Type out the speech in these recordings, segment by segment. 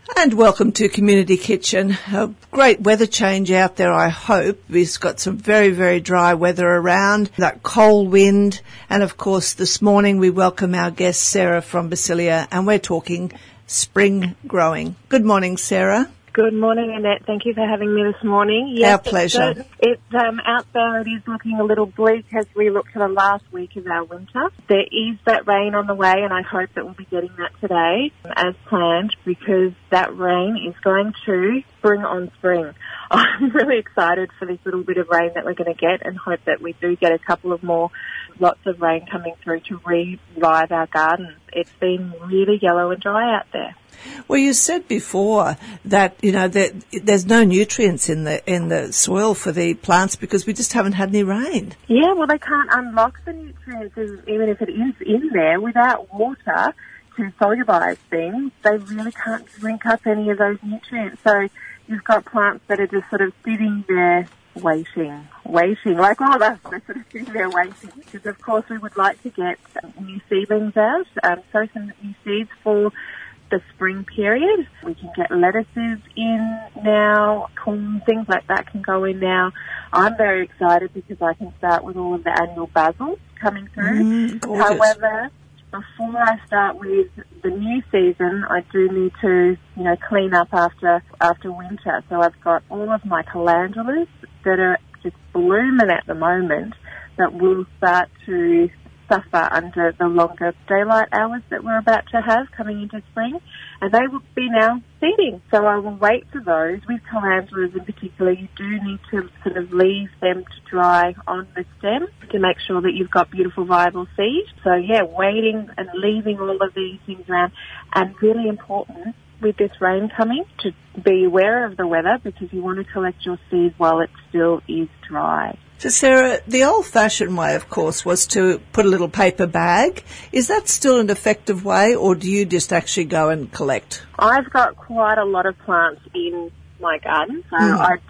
And welcome to Community Kitchen. A great weather change out there, I hope. We've got some very, very dry weather around, that cold wind. And of course, this morning we welcome our guest, Sarah from Basilia, and we're talking spring growing. Good morning, Sarah. Good morning, Annette. Thank you for having me this morning. Yes, our pleasure. It's out there. It is looking a little bleak as we look to the last week of our winter. There is that rain on the way, and I hope that we'll be getting that today as planned, because that rain is going to bring on spring. I'm really excited for this little bit of rain that we're going to get, and hope that we do get a couple of more lots of rain coming through to revive our gardens. It's been really yellow and dry out there. Well, you said before that, that there's no nutrients in the soil for the plants because we just haven't had any rain. Yeah, well, they can't unlock the nutrients, even if it is in there, without water to solubilize things. They really can't drink up any of those nutrients. So you've got plants that are just sort of sitting there waiting, like all of us. They're sort of sitting there waiting, because of course we would like to get new seedlings out, sow some new seeds for the spring period. We can get lettuces in now, corn, things like that can go in now. I'm very excited because I can start with all of the annual basil coming through. However, before I start with the new season, I do need to, clean up after winter. So I've got all of my calendulas that are just blooming at the moment that will start to suffer under the longer daylight hours that we're about to have coming into spring, and they will be now seeding. So I will wait for those. With calendulas in particular, you do need to sort of leave them to dry on the stem to make sure that you've got beautiful viable seed. So yeah, waiting and leaving all of these things around, and really important with this rain coming to be aware of the weather, because you want to collect your seed while it still is dry. So, Sarah, the old-fashioned way, of course, was to put a little paper bag. Is that still an effective way, or do you just actually go and collect? I've got quite a lot of plants in my garden, so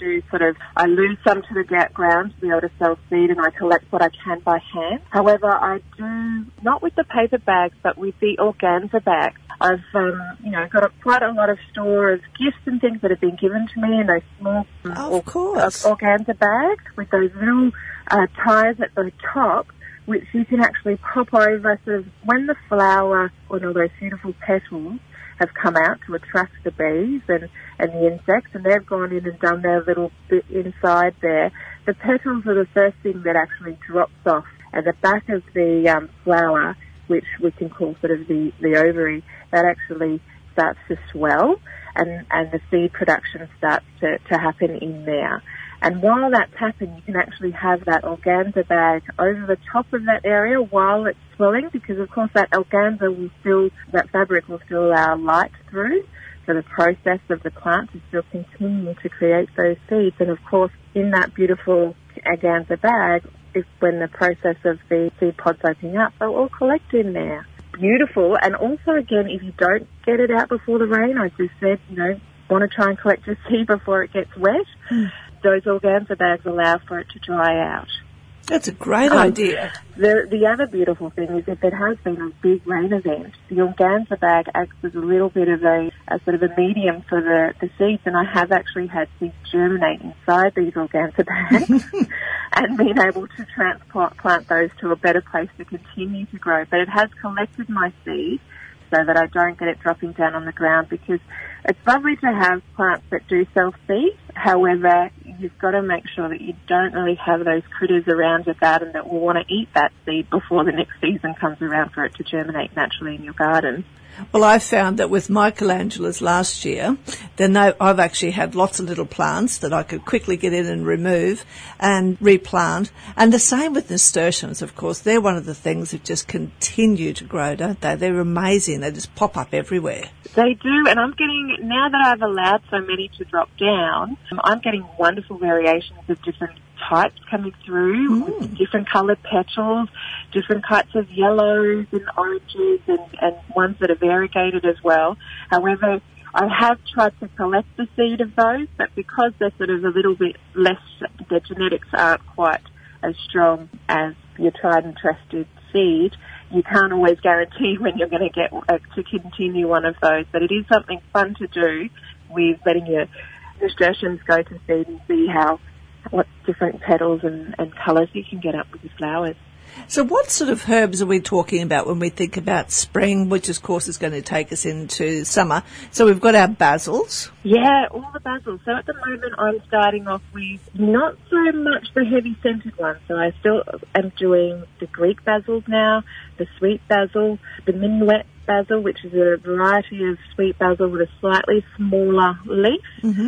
I lose some to the ground to be able to sell seed, and I collect what I can by hand. However, I do, not with the paper bags, but with the organza bags. I've, got quite a lot of store of gifts and things that have been given to me in those small organza bags with those little ties at the top, which you can actually pop over sort of when the flower or all those beautiful petals have come out to attract the bees and the insects, and they've gone in and done their little bit inside there. The petals are the first thing that actually drops off, and the back of the flower, which we can call sort of the ovary, that actually starts to swell, and the seed production starts to happen in there. And while that's happening, you can actually have that organza bag over the top of that area while it's swelling, because of course that that fabric will still allow light through. So the process of the plant is still continuing to create those seeds. And of course, in that beautiful organza bag, when the process of the seed pods opening up, they'll all collect in there. Beautiful. And also, again, if you don't get it out before the rain, I just said, want to try and collect your seed before it gets wet, those organza bags allow for it to dry out. That's a great idea. The other beautiful thing is if it has been a big rain event, the organza bag acts as a little bit of a sort of a medium for the seeds, and I have actually had seeds germinate inside these organza bags and been able to plant those to a better place to continue to grow. But it has collected my seed so that I don't get it dropping down on the ground, because it's lovely to have plants that do self-seed. However, you've got to make sure that you don't really have those critters around your garden that will want to eat that seed before the next season comes around for it to germinate naturally in your garden. Well, I found that with my calendulas last year, then I've actually had lots of little plants that I could quickly get in and remove and replant. And the same with nasturtiums, of course. They're one of the things that just continue to grow, don't they? They're amazing. They just pop up everywhere. They do, and I'm getting, now that I've allowed so many to drop down, I'm getting wonderful variations of different types coming through with different coloured petals, different types of yellows and oranges, and ones that are variegated as well. However, I have tried to collect the seed of those, but because they're sort of a little bit less, their genetics aren't quite as strong as your tried and trusted seed, you can't always guarantee when you're going to get to continue one of those. But it is something fun to do with letting your nasturtiums go to seed and see what different petals and colours you can get up with your flowers. So what sort of herbs are we talking about when we think about spring, which of course is going to take us into summer? So we've got our basils. Yeah, all the basils. So at the moment I'm starting off with not so much the heavy scented ones. So I still am doing the Greek basils now, the sweet basil, the minuet basil, which is a variety of sweet basil with a slightly smaller leaf,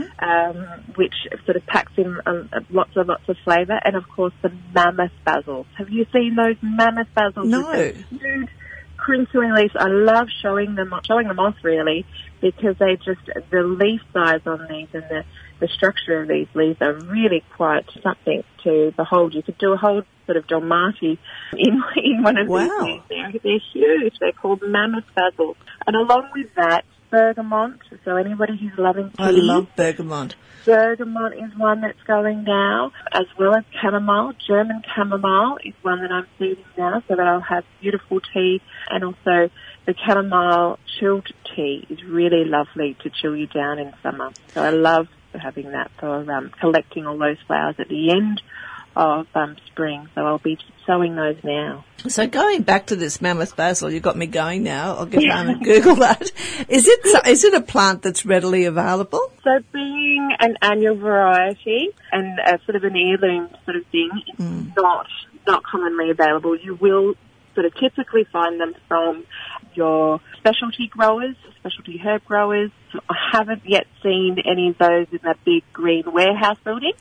which sort of packs in lots of flavour, and of course the mammoth basils. Have you seen those mammoth basils? No. With the huge crinkly leaves? I love showing them off really, because the leaf size on these and the structure of these leaves are really quite something to behold. You could do a whole sort of dolmati in one of these leaves. They're huge. They're called mammoth basils. And along with that, bergamot. So anybody who's loving tea. I love bergamot. Bergamot is one that's going now, as well as chamomile. German chamomile is one that I'm seeding now, so that I'll have beautiful tea. And also the chamomile chilled tea is really lovely to chill you down in summer. So I love having that for collecting all those flowers at the end of spring. So I'll be sowing those now. So going back to this mammoth basil, you got me going now. I'll get home and Google that. Is it a plant that's readily available? So being an annual variety and sort of an heirloom sort of thing, it's not commonly available. You will sort of typically find them from your specialty growers, specialty herb growers. I haven't yet seen any of those in that big green warehouse building.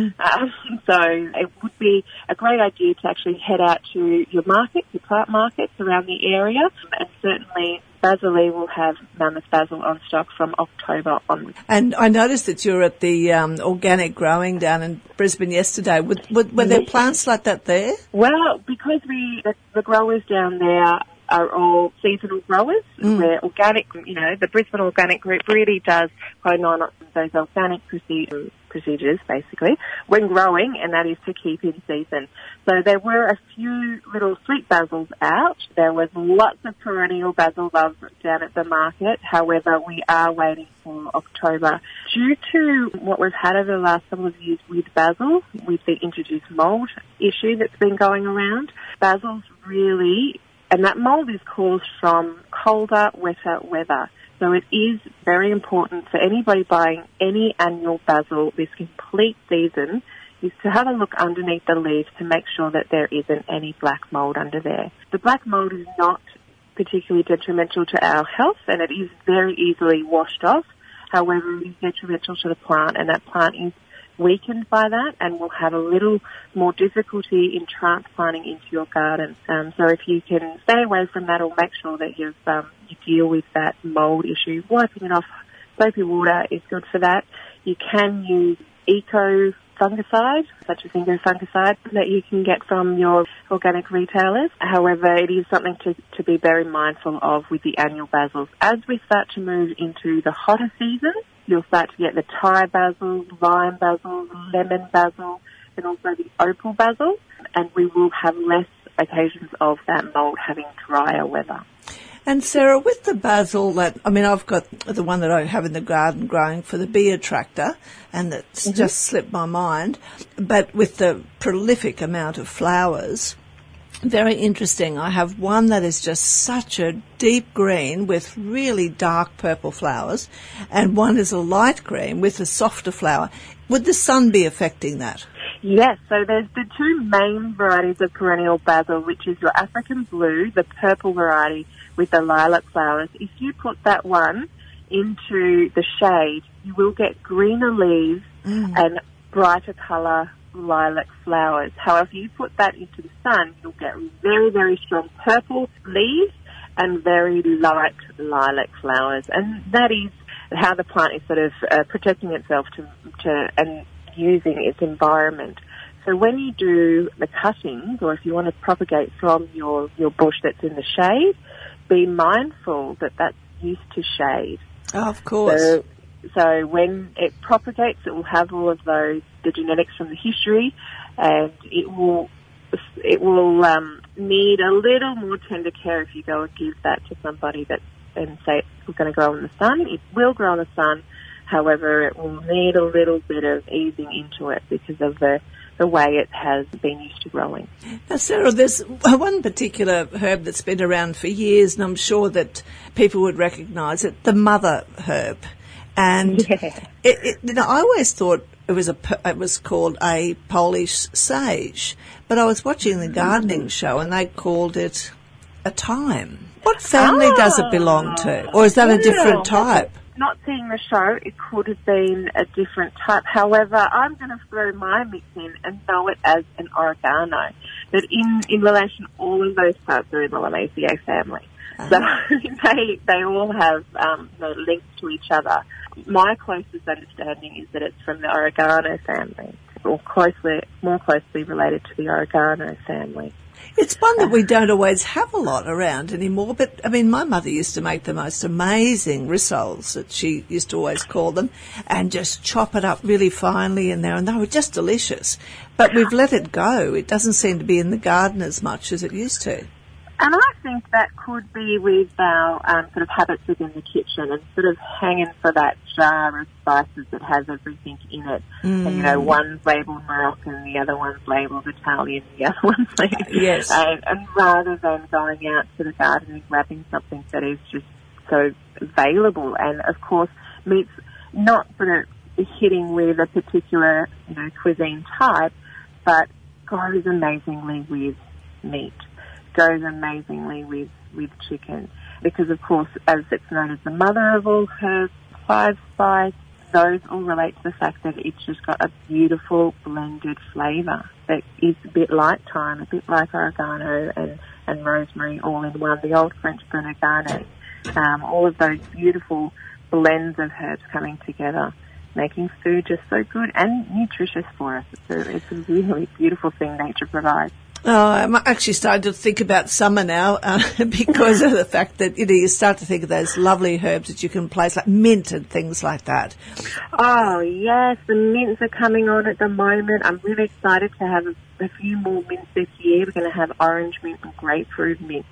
So it would be a great idea to actually head out to your markets, your plant markets around the area, and certainly Basilee will have mammoth basil on stock from October onwards. And I noticed that you were at the organic growing down in Brisbane yesterday. Were there plants like that there? Well, because the growers down there are all seasonal growers. Where organic, the Brisbane Organic Group really does hone on those organic procedures, basically, when growing, and that is to keep in season. So there were a few little sweet basils out. There was lots of perennial basil love down at the market. However, we are waiting for October. Due to what we've had over the last couple of years with basil, with the introduced mould issue that's been going around, basil's really... And that mould is caused from colder, wetter weather. So it is very important for anybody buying any annual basil this complete season is to have a look underneath the leaves to make sure that there isn't any black mould under there. The black mould is not particularly detrimental to our health, and it is very easily washed off. However, it is detrimental to the plant, and that plant is weakened by that and will have a little more difficulty in transplanting into your garden. So if you can stay away from that or make sure that you deal with that mould issue, wiping it off, soapy water is good for that. You can use eco fungicide, such as Ingo fungicide, that you can get from your organic retailers. However, it is something to be very mindful of with the annual basils. As we start to move into the hotter season, you'll start to get the Thai basil, lime basil, lemon basil, and also the opal basil, and we will have less occasions of that mould having drier weather. And Sarah, with the basil, I've got the one that I have in the garden growing for the bee attractor, and that's just slipped my mind, but with the prolific amount of flowers, very interesting. I have one that is just such a deep green with really dark purple flowers, and one is a light green with a softer flower. Would the sun be affecting that? Yes, so there's the two main varieties of perennial basil, which is your African blue, the purple variety with the lilac flowers. If you put that one into the shade, you will get greener leaves and brighter colour lilac flowers. However, you put that into the sun, you'll get very, very strong purple leaves and very light lilac flowers. And that is how the plant is sort of protecting itself to and using its environment. So when you do the cuttings, or if you want to propagate from your bush that's in the shade, be mindful that that's used to shade. Oh, of course. So when it propagates, it will have all of the genetics from the history, and it will need a little more tender care if you go and give that to somebody and say it's going to grow in the sun. It will grow in the sun. However, it will need a little bit of easing into it because of the way it has been used to growing. Now, Sarah, there's one particular herb that's been around for years, and I'm sure that people would recognise it, the mother herb. And I always thought it was called a Polish sage, but I was watching the gardening show and they called it a thyme. What family does it belong to, or is that a different type? Not seeing the show, it could have been a different type. However, I'm going to throw my mix in and know it as an oregano. But in relation, all of those types are in the Lamiaceae family. So they all have links to each other. My closest understanding is that it's from the oregano family, or more closely related to the oregano family. It's one that we don't always have a lot around anymore, but, I mean, my mother used to make the most amazing rissoles, that she used to always call them, and just chop it up really finely in there, and they were just delicious. But we've let it go. It doesn't seem to be in the garden as much as it used to. And I think that could be with our sort of habits within the kitchen and sort of hanging for that jar of spices that has everything in it. And, one's labelled Moroccan, the other one's labelled Italian, the other one's labelled... Yes. And rather than going out to the garden and grabbing something that is just so available. And, of course, meat's not sort of hitting with a particular, cuisine type, but goes amazingly with meat. Goes amazingly with chicken because, of course, as it's known as the mother of all herbs, 5 spice, those all relate to the fact that it's just got a beautiful blended flavour that is a bit like thyme, a bit like oregano and rosemary all in one, the old French Bruno Garnet. All of those beautiful blends of herbs coming together, making food just so good and nutritious for us. It's a really beautiful thing nature provides. Oh, I'm actually starting to think about summer now because of the fact that you start to think of those lovely herbs that you can place, like mint and things like that. Oh, yes, the mints are coming on at the moment. I'm really excited to have a few more mints this year. We're going to have orange mint and grapefruit mint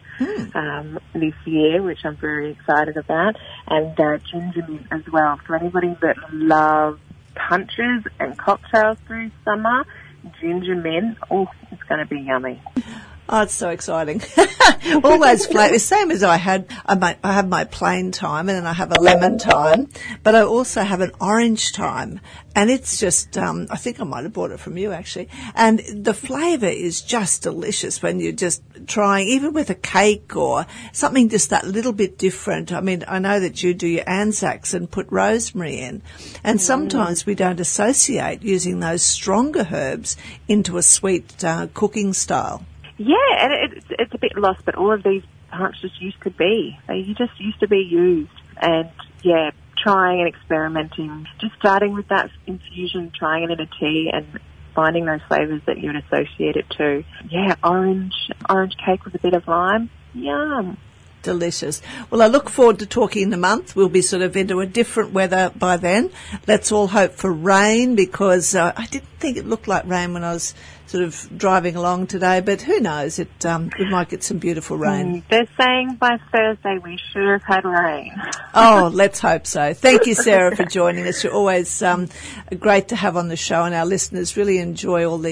this year, which I'm very excited about, and ginger mint as well. For anybody that loves punches and cocktails through summer, ginger mint, it's going to be yummy. Oh, it's so exciting. All those flavours, same as I have my plain thyme and then I have a lemon thyme, but I also have an orange thyme. And it's just, I think I might have bought it from you actually. And the flavour is just delicious when you're just trying, even with a cake or something just that little bit different. I mean, I know that you do your Anzacs and put rosemary in. And sometimes we don't associate using those stronger herbs into a sweet cooking style. Yeah, and it's a bit lost, but all of these plants just used to be. They just used to be used. And, yeah, trying and experimenting, just starting with that infusion, trying it in a tea and finding those flavours that you would associate it to. Yeah, orange cake with a bit of lime. Yum. Delicious. Well, I look forward to talking in a month. We'll be sort of into a different weather by then. Let's all hope for rain because I didn't think it looked like rain when I was sort of driving along today, but who knows? We might get some beautiful rain. They're saying by Thursday we should have had rain. Oh, let's hope so. Thank you, Sarah, for joining us. You're always great to have on the show, and our listeners really enjoy all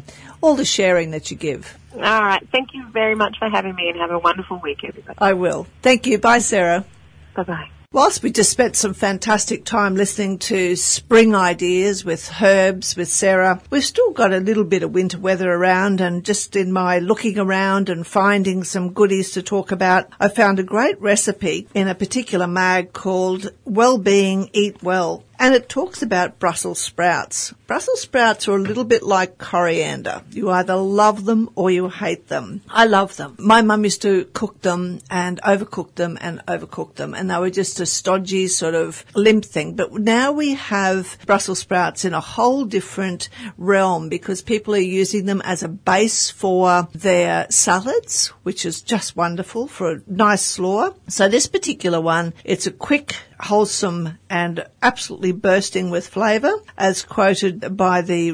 the sharing that you give. All right. Thank you very much for having me, and have a wonderful week, everybody. I will. Thank you. Bye, Sarah. Bye-bye. Whilst we just spent some fantastic time listening to spring ideas with herbs with Sarah, we've still got a little bit of winter weather around, and just in my looking around and finding some goodies to talk about, I found a great recipe in a particular mag called Wellbeing Eat Well. And it talks about Brussels sprouts. Brussels sprouts are a little bit like coriander. You either love them or you hate them. I love them. My mum used to cook them and overcook them and overcook them, and they were just a stodgy sort of limp thing. But now we have Brussels sprouts in a whole different realm because people are using them as a base for their salads, which is just wonderful for a nice slaw. So this particular one, it's a quick, wholesome and absolutely absolutely bursting with flavour, as quoted by the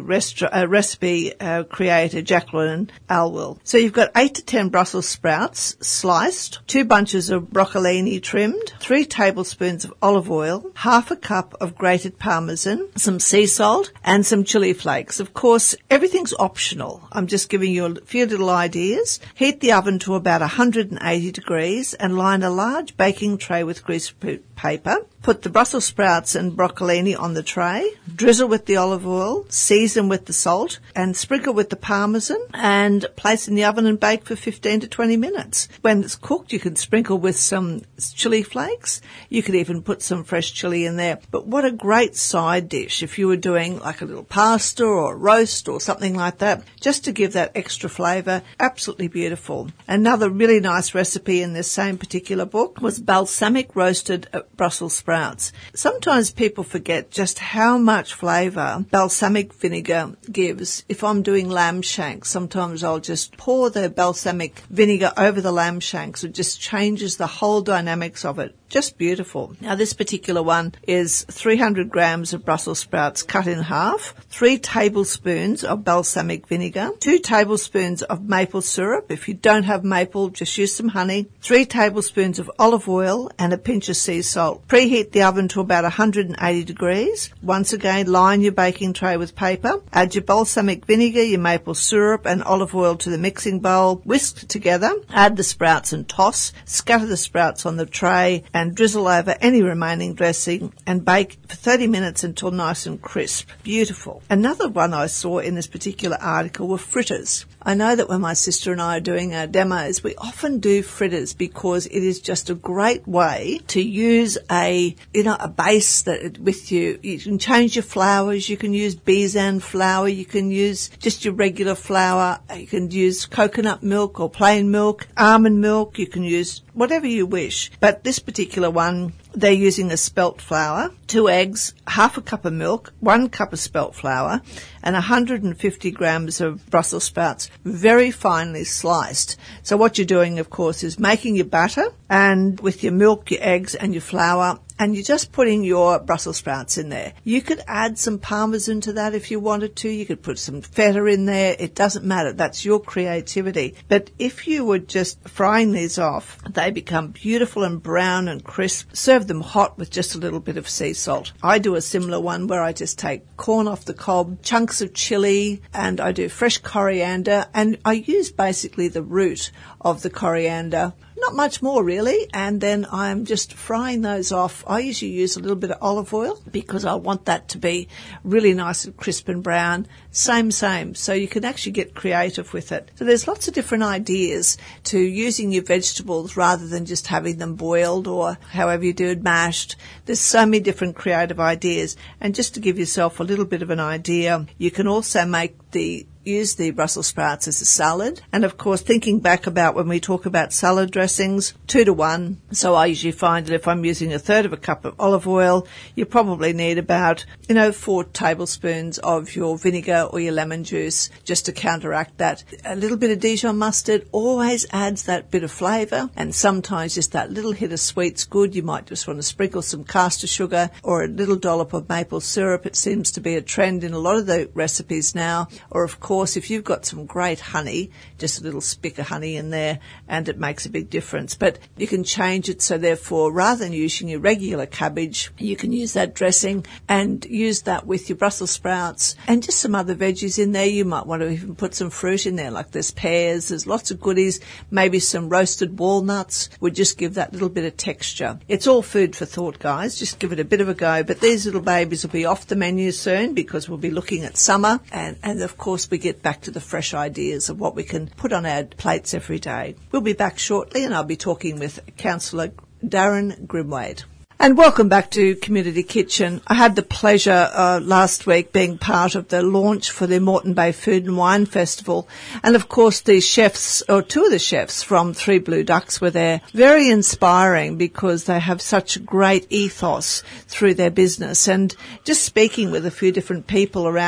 recipe creator Jacqueline Alwill. So you've got 8 to 10 Brussels sprouts sliced, 2 bunches of broccolini trimmed, 3 tablespoons of olive oil, half a cup of grated parmesan, some sea salt, and some chili flakes. Of course, everything's optional. I'm just giving you a few little ideas. Heat the oven to about 180 degrees and line a large baking tray with greaseproof paper. Put the Brussels sprouts and broccolini on the tray, drizzle with the olive oil, season with the salt, and sprinkle with the parmesan, and place in the oven and bake for 15 to 20 minutes. When it's cooked, you can sprinkle with some chili flakes. You could even put some fresh chili in there. But what a great side dish if you were doing like a little pasta or roast or something like that, just to give that extra flavour. Absolutely beautiful. Another really nice recipe in this same particular book was balsamic roasted Brussels sprouts. Sometimes people forget just how much flavour balsamic vinegar gives. If I'm doing lamb shanks, sometimes I'll just pour the balsamic vinegar over the lamb shanks. It just changes the whole dynamics of it. Just beautiful. Now, this particular one is 300 grams of Brussels sprouts cut in half, 3 tablespoons of balsamic vinegar, 2 tablespoons of maple syrup. If you don't have maple, just use some honey, 3 tablespoons of olive oil, and a pinch of sea salt. Preheat the oven to about 180 degrees. Once again, line your baking tray with paper. Add your balsamic vinegar, your maple syrup, and olive oil to the mixing bowl. Whisk together. Add the sprouts and toss. Scatter the sprouts on the tray and drizzle over any remaining dressing and bake for 30 minutes until nice and crisp. Beautiful. Another one I saw in this particular article were fritters. I know that when my sister and I are doing our demos, we often do fritters because it is just a great way to use a base that with you. You can change your flours. You can use Bézin flour. You can use just your regular flour. You can use coconut milk or plain milk, almond milk. You can use whatever you wish. But this particular one, they're using a spelt flour, 2 eggs, half a cup of milk, 1 cup of spelt flour, and 150 grams of Brussels sprouts, very finely sliced. So what you're doing, of course, is making your batter, and with your milk, your eggs, and your flour, and you're just putting your Brussels sprouts in there. You could add some parmesan to that if you wanted to. You could put some feta in there. It doesn't matter. That's your creativity. But if you were just frying these off, they become beautiful and brown and crisp. Serve them hot with just a little bit of sea salt. I do a similar one where I just take corn off the cob, chunks of chili, and I do fresh coriander, and I use basically the root of the coriander. Not much more really, and then I'm just frying those off. I usually use a little bit of olive oil because I want that to be really nice and crisp and brown. Same. So you can actually get creative with it. So there's lots of different ideas to using your vegetables rather than just having them boiled or however you do it, mashed. There's so many different creative ideas. And just to give yourself a little bit of an idea, you can also use the Brussels sprouts as a salad. And of course, thinking back about when we talk about salad dressings, 2 to 1. So I usually find that if I'm using a third of a cup of olive oil, you probably need about, 4 tablespoons of your vinegar or your lemon juice just to counteract that. A little bit of Dijon mustard always adds that bit of flavour, and sometimes just that little hit of sweet's good. You might just want to sprinkle some caster sugar or a little dollop of maple syrup. It seems to be a trend in a lot of the recipes now. Or of course, if you've got some great honey, just a little spick of honey in there, and it makes a big difference. But you can change it, so therefore, rather than using your regular cabbage, you can use that dressing and use that with your Brussels sprouts and just some other veggies in there. You might want to even put some fruit in there, like there's pears, there's lots of goodies, maybe some roasted walnuts would just give that little bit of texture. It's all food for thought, guys. Just give it a bit of a go. But these little babies will be off the menu soon because we'll be looking at summer, and of course we get back to the fresh ideas of what we can put on our plates every day. We'll be back shortly, and I'll be talking with Councillor Darren Grimwade. And welcome back to Community Kitchen. I had the pleasure last week being part of the launch for the Moreton Bay Food and Wine Festival. And of course the chefs, or 2 of the chefs from Three Blue Ducks were there. Very inspiring because they have such a great ethos through their business. And just speaking with a few different people around it,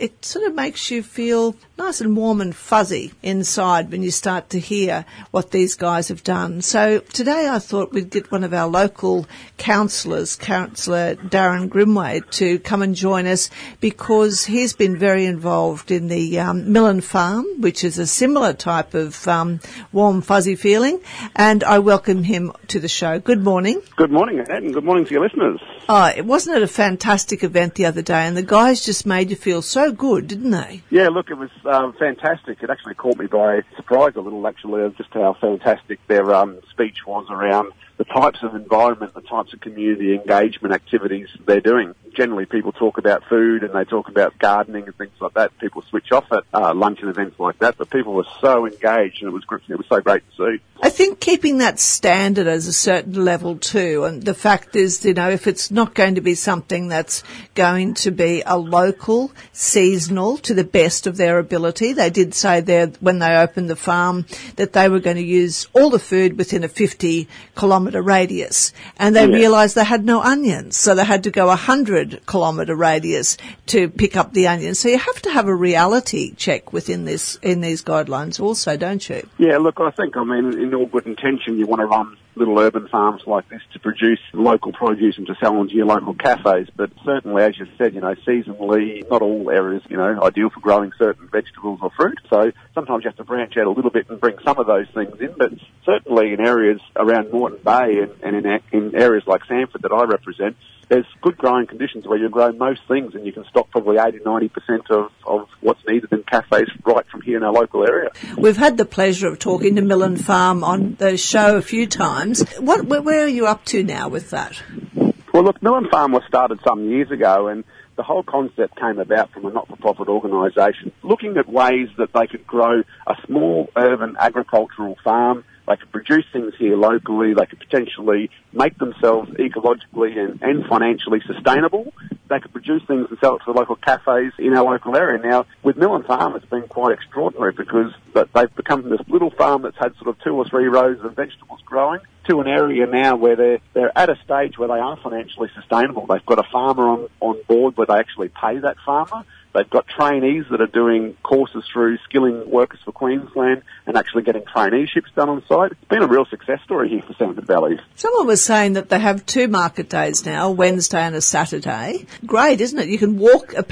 it sort of makes you feel nice and warm and fuzzy inside when you start to hear what these guys have done. So today I thought we'd get one of our local councillors, Councillor Darren Grimwade, to come and join us, because he's been very involved in the Millen Farm, which is a similar type of warm, fuzzy feeling, and I welcome him to the show. Good morning. Good morning, Annette, and good morning to your listeners. Oh, wasn't it a fantastic event the other day, and the guys just made you feel so good, didn't they? Yeah, look, it was fantastic. It actually caught me by surprise a little, actually, of just how fantastic their speech was around the types of environment, the types of community engagement activities they're doing. Generally, people talk about food and they talk about gardening and things like that. People switch off at luncheon events like that, but people were so engaged, and it was so great to see. I think keeping that standard at a certain level too, and the fact is, if it's not going to be something that's going to be a local, seasonal, to the best of their ability. They did say there when they opened the farm that they were going to use all the food within a 50-kilometre radius, and they realised they had no onions, so they had to go 100-kilometre radius to pick up the onions. So you have to have a reality check in these guidelines also, don't you? Yeah, look, I think, in all good intention, you want to run little urban farms like this to produce local produce and to sell into your local cafes. But certainly, as you said, seasonally, not all areas, ideal for growing certain vegetables or fruit. So sometimes you have to branch out a little bit and bring some of those things in. But certainly in areas around Moreton Bay and in areas like Sanford that I represent, there's good growing conditions where you grow most things, and you can stock probably 80-90% of what's needed in cafes right from here in our local area. We've had the pleasure of talking to Millen Farm on the show a few times. Where are you up to now with that? Well, look, Millen Farm was started some years ago, and the whole concept came about from a not-for-profit organisation looking at ways that they could grow a small urban agricultural farm. They could produce things here locally. They could potentially make themselves ecologically and financially sustainable. They could produce things and sell it to the local cafes in our local area. Now, with Millen Farm, it's been quite extraordinary because they've become this little farm that's had sort of 2 or 3 rows of vegetables growing to an area now where they're at a stage where they are financially sustainable. They've got a farmer on board where they actually pay that farmer. They've got trainees that are doing courses through Skilling Workers for Queensland and actually getting traineeships done on site. It's been a real success story here for Sanford Valley. Someone was saying that they have 2 market days now, a Wednesday and a Saturday. Great, isn't it? You can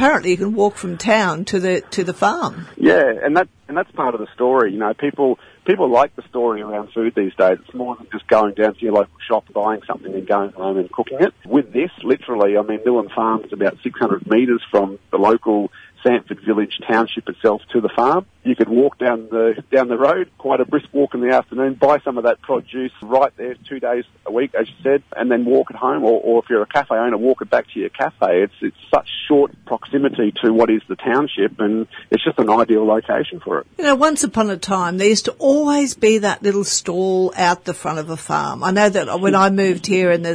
walk from town to the farm. Yeah, and that's part of the story. People like the story around food these days. It's more than just going down to your local shop, buying something and going home and cooking it. With this, literally, Millen Farm is about 600 metres from the local Sanford Village township itself to the farm. You could walk down the road, quite a brisk walk in the afternoon, buy some of that produce right there 2 days a week, as you said, and then walk it home. Or if you're a cafe owner, walk it back to your cafe. It's such short proximity to what is the township, and it's just an ideal location for it. Once upon a time, there used to always be that little stall out the front of a farm. I know that when I moved here in the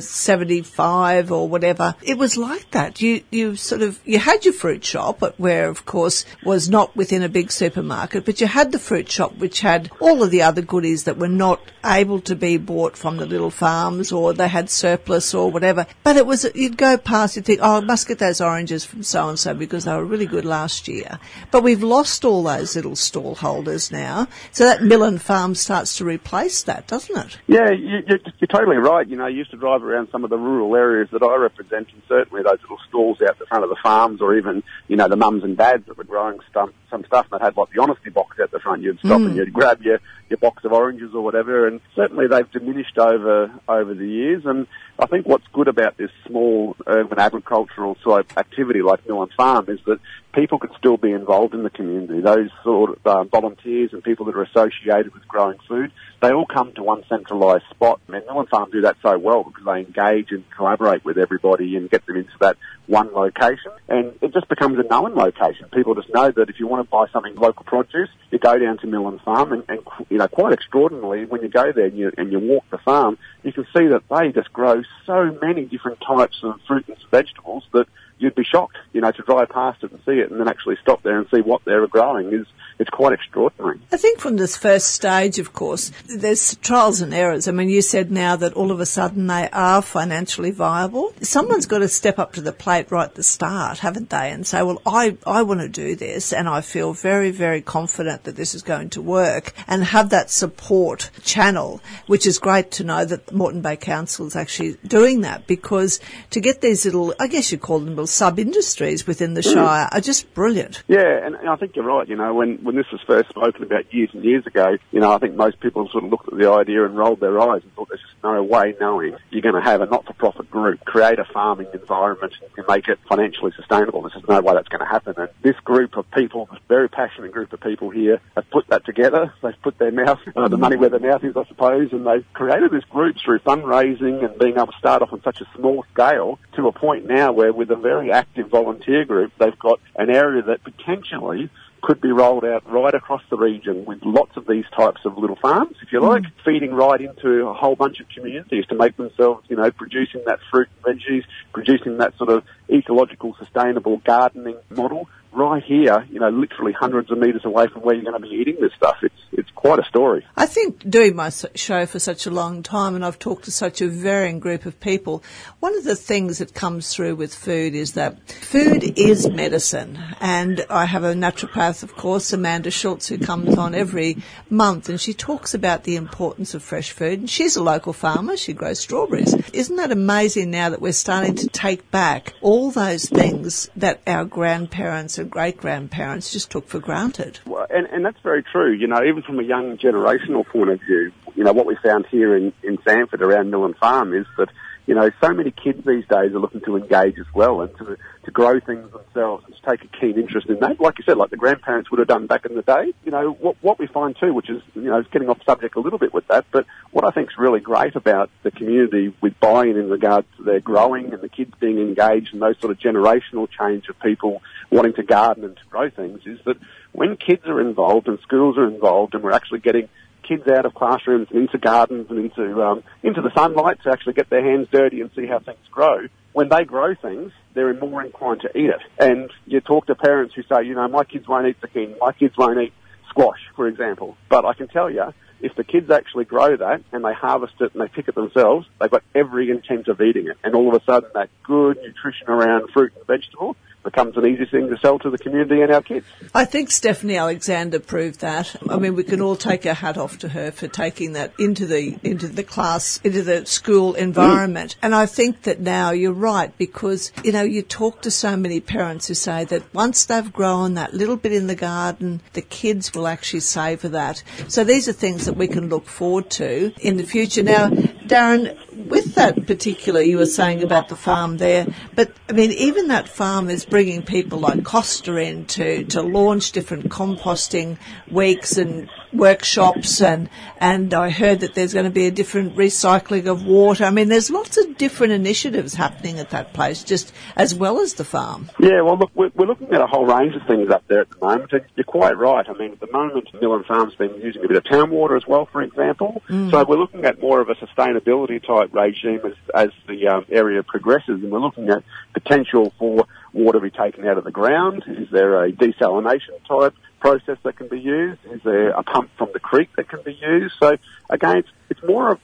75 or whatever, it was like that. You had your fruit shop, where, of course, was not within a big supermarket, but you had the fruit shop which had all of the other goodies that were not able to be bought from the little farms, or they had surplus or whatever. But it was, you'd go past, you'd think, I must get those oranges from so-and-so because they were really good last year. But we've lost all those little stall holders now, so that Millen Farm starts to replace that, doesn't it? Yeah, you're totally right. I used to drive around some of the rural areas that I represent, and certainly those little stalls out the front of the farms, or even, the mums and dads that were growing some stuff that had like the honesty box out the front. You'd stop and you'd grab your box of oranges or whatever, and certainly they've diminished over the years. And I think what's good about this small urban agricultural sort of activity like Millen Farm is that people could still be involved in the community. Those sort of volunteers and people that are associated with growing food, they all come to one centralised spot. Millen Farm do that so well because they engage and collaborate with everybody and get them into that one location. And it just becomes a known location. People just know that if you want to buy something local produce, you go down to Millen Farm, and quite extraordinarily, when you go there and you walk the farm, you can see that they just grow so many different types of fruit and vegetables that you'd be shocked, to drive past it and see it and then actually stop there and see what they're growing it's quite extraordinary. I think from this first stage, of course, there's trials and errors. I mean, you said now that all of a sudden they are financially viable. Someone's got to step up to the plate right at the start, haven't they, and say, well, I want to do this and I feel very, very confident that this is going to work, and have that support channel, which is great to know that Moreton Bay Council is actually doing that, because to get these little, I guess you call them little sub-industries within the Shire are just brilliant. Yeah, and I think you're right. When this was first spoken about years and years ago, I think most people sort of looked at the idea and rolled their eyes and thought there's just no way knowing you're going to have a not-for-profit group create a farming environment and make it financially sustainable. There's just no way that's going to happen. And this group of people, this very passionate group of people here, have put that together. They've put their mouth, the money where their mouth is, I suppose, and they've created this group through fundraising and being able to start off on such a small scale to a point now where, with a very active volunteer group, they've got an area that potentially could be rolled out right across the region with lots of these types of little farms, if you like, feeding right into a whole bunch of communities to make themselves, producing that fruit and veggies, producing that sort of ecological, sustainable gardening model right here, literally hundreds of metres away from where you're going to be eating this stuff. It's quite a story. I think doing my show for such a long time, and I've talked to such a varying group of people, one of the things that comes through with food is that food is medicine. And I have a naturopath, of course, Amanda Schultz, who comes on every month, and she talks about the importance of fresh food. And she's a local farmer. She grows strawberries. Isn't that amazing now that we're starting to take back all those things that our grandparents and great-grandparents just took for granted? Well, and that's very true. Even from a young generational point of view, what we found here in Sanford around Millen Farm is that, so many kids these days are looking to engage as well and to grow things themselves and to take a keen interest in that. Like you said, like the grandparents would have done back in the day. What we find too, which is, is getting off subject a little bit with that, but what I think is really great about the community with buy-in in regards to their growing and the kids being engaged and those sort of generational change of people wanting to garden and to grow things is that when kids are involved and schools are involved and we're actually getting kids out of classrooms and into gardens and into the sunlight to actually get their hands dirty and see how things grow. When they grow things, they're more inclined to eat it. And you talk to parents who say, my kids won't eat zucchini, my kids won't eat squash, for example. But I can tell you, if the kids actually grow that and they harvest it and they pick it themselves, they've got every intent of eating it. And all of a sudden, that good nutrition around fruit and vegetable becomes an easy thing to sell to the community and our kids. I think Stephanie Alexander proved that. I mean, we can all take our hat off to her for taking that into the class, into the school environment. And I think that now you're right, because, you talk to so many parents who say that once they've grown that little bit in the garden, the kids will actually savour that. So these are things that we can look forward to in the future. Now, Darren, with that particular, you were saying about the farm there, but I mean, even that farm is bringing people like Costa in to launch different composting weeks and workshops, and I heard that there's going to be a different recycling of water. I mean, there's lots of different initiatives happening at that place, just as well as the farm. Yeah, well, look, we're looking at a whole range of things up there at the moment. And you're quite right. I mean, at the moment, Millen Farm's been using a bit of town water as well, for example. So we're looking at more of a sustainability type regime as the area progresses, and we're looking at potential for water to be taken out of the ground. Is there a desalination type process that can be used? Is there a pump from the creek that can be used? So again, it's more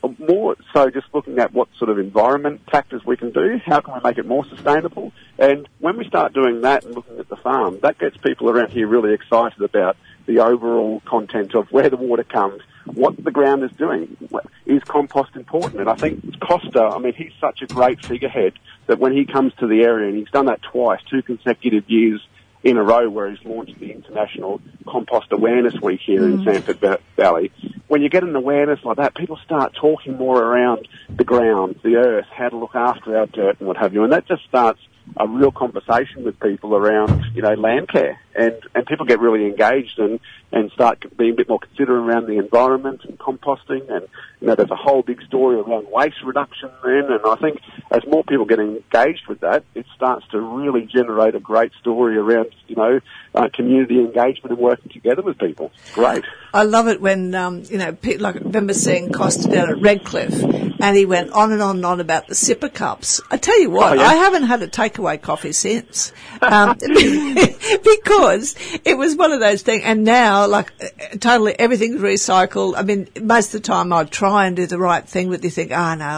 so just looking at what sort of environment factors we can do. How can we make it more sustainable? And when we start doing that and looking at the farm, that gets people around here really excited about the overall content of where the water comes, what the ground is doing. Is compost important? And I think Costa, I mean, he's such a great figurehead that when he comes to the area, and he's done that twice, 2 consecutive years in a row, where he's launched the International Compost Awareness Week here in Sanford Valley. When you get an awareness like that, people start talking more around the ground, the earth, how to look after our dirt and what have you. And that just starts a real conversation with people around, land care and people get really engaged and start being a bit more considerate around the environment and composting, and there's a whole big story around waste reduction then, and I think as more people get engaged with that, it starts to really generate a great story around community engagement and working together with people. Great. I love it when people, like I remember seeing Costa down at Redcliffe, and he went on and on and on about the sipper cups. I tell you what, I haven't had a takeaway coffee since, because it was one of those things. And now, totally everything's recycled. I mean, most of the time I try and do the right thing, but you think,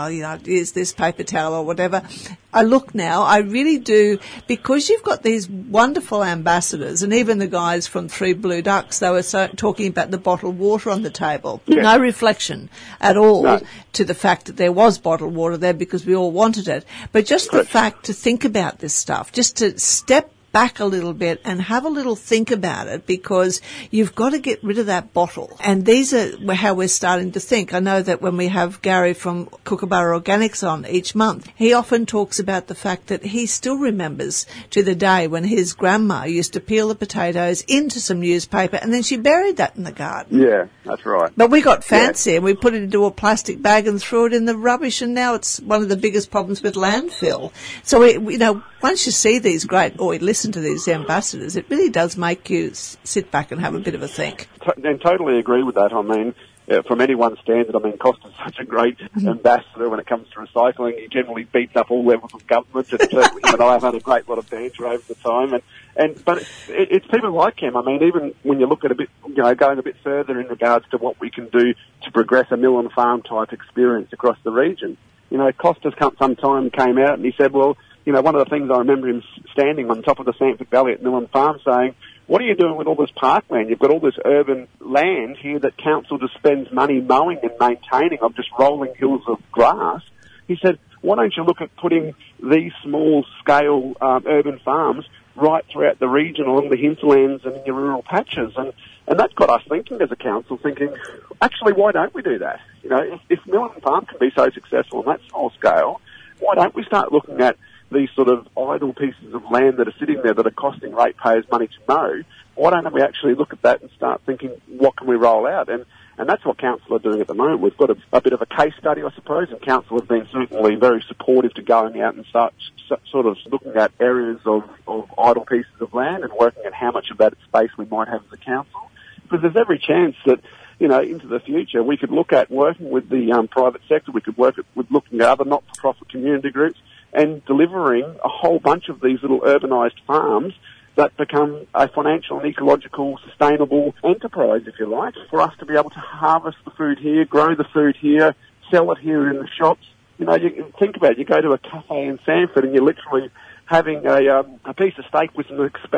use this paper towel or whatever. I look now, I really do, because you've got these wonderful ambassadors, and even the guys from Three Blue Ducks, they were talking about the bottled water on the table. Yeah. No reflection at all to the fact that there was bottled water there because we all wanted it. But just the fact to think about this stuff, just to step back a little bit and have a little think about it, because you've got to get rid of that bottle. And these are how we're starting to think. I know that when we have Gary from Kookaburra Organics on each month, he often talks about the fact that he still remembers to the day when his grandma used to peel the potatoes into some newspaper and then she buried that in the garden. Yeah, that's right. But we got fancy and we put it into a plastic bag and threw it in the rubbish, and now it's one of the biggest problems with landfill. So, once you see these or you listen to these ambassadors, it really does make you sit back and have a bit of a think. And totally agree with that. I mean, from anyone's standard, Costa's such a great ambassador when it comes to recycling. He generally beats up all levels of government, and certainly him and I have had a great lot of banter over the time. But it's people like him. I mean, even when you look at going a bit further in regards to what we can do to progress a mill and farm type experience across the region. Costa's sometime came out and he said, well, one of the things I remember him standing on top of the Sanford Valley at Millen Farm saying, what are you doing with all this parkland? You've got all this urban land here that council just spends money mowing and maintaining of just rolling hills of grass. He said, why don't you look at putting these small-scale urban farms right throughout the region along the hinterlands and in your rural patches? And that got us thinking as a council, thinking, actually, why don't we do that? If Millen Farm can be so successful on that small scale, why don't we start looking at these sort of idle pieces of land that are sitting there that are costing ratepayers money to mow? Why don't we actually look at that and start thinking, what can we roll out? And that's what council are doing at the moment. We've got a bit of a case study, I suppose, and council have been certainly very supportive to going out and start sort of looking at areas of idle pieces of land and working at how much of that space we might have as a council. Because there's every chance that, into the future, we could look at working with the private sector, we could work with looking at other not-for-profit community groups, and delivering a whole bunch of these little urbanised farms that become a financial and ecological sustainable enterprise, if you like, for us to be able to harvest the food here, grow the food here, sell it here in the shops. You think about it, you go to a cafe in Sanford and you're literally having a piece of steak with some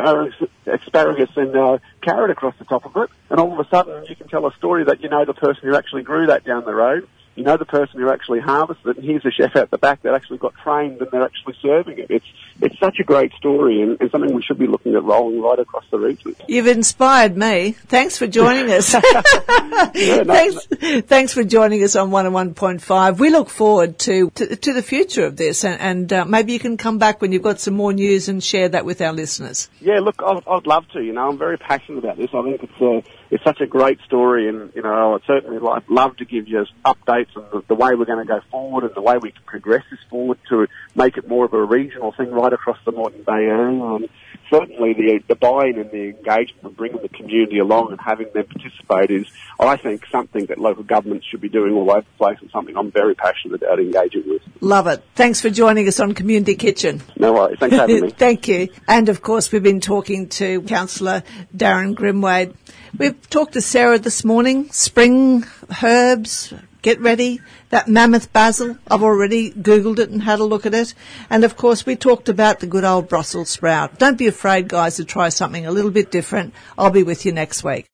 asparagus and carrot across the top of it, and all of a sudden you can tell a story that the person who actually grew that down the road, the person who actually harvested it, and here's a chef out the back that actually got trained and they're actually serving it. It's such a great story and something we should be looking at rolling right across the region. You've inspired me. Thanks for joining us. Thanks for joining us on 101.5. We look forward to the future of this, and maybe you can come back when you've got some more news and share that with our listeners. Yeah, look, I'd love to. I'm very passionate about this. I think it's such a great story, and I'd certainly love to give you updates on the way we're going to go forward and the way we can progress this forward to make it more of a regional thing right across the Moreton Bay area. Certainly the buy-in and the engagement of bringing the community along and having them participate is, I think, something that local governments should be doing all over the place, and something I'm very passionate about engaging with. Love it. Thanks for joining us on Community Kitchen. No worries. Thanks for having me. Thank you. And, of course, we've been talking to Councillor Darren Grimwade. We've talked to Sarah this morning. Spring herbs, get ready. That mammoth basil, I've already Googled it and had a look at it. And, of course, we talked about the good old Brussels sprout. Don't be afraid, guys, to try something a little bit different. I'll be with you next week.